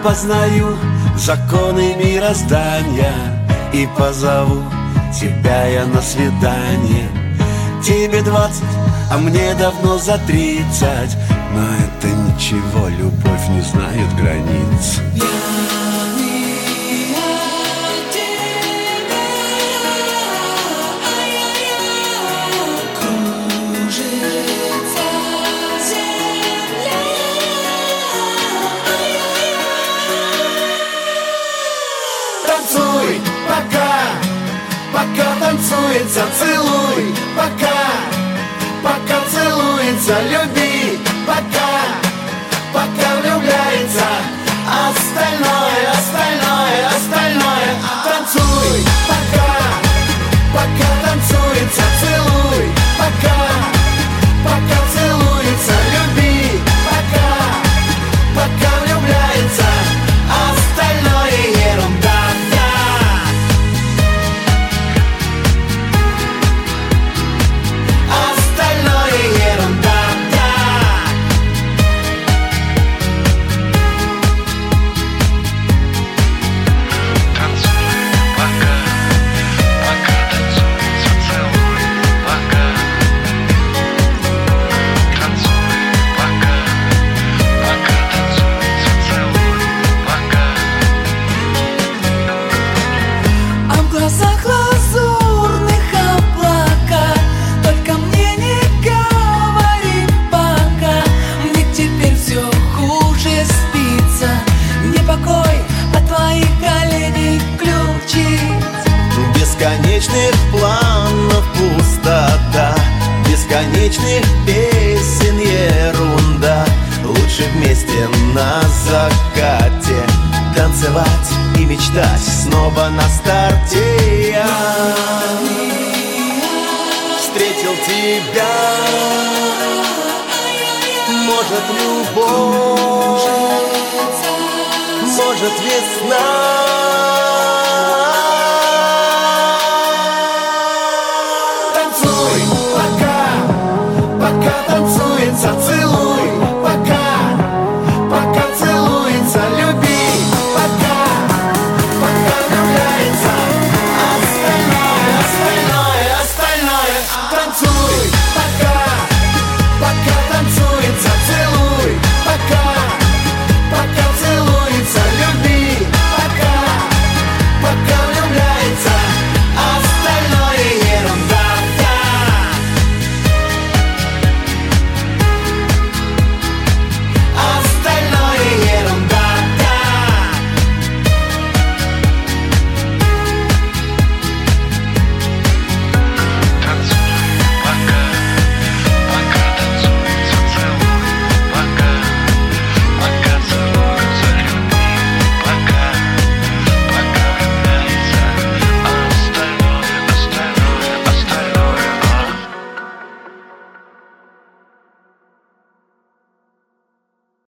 познаю законы мироздания и позову тебя я на свидание. Тебе 20, а мне давно за 30. Но это ничего, любовь не знает границ. Танцуй, пока танцуется, целуй, пока целуется, люби, пока влюбляется, остальное, танцуй, пока танцуется, целуй, пока целуется, люби, пока влюбляется, остальное ерунда. Бесконечных планов пустота, бесконечных песен ерунда. Лучше вместе на закате танцевать и мечтать снова на старте. Я встретил тебя, может любовь, может весна.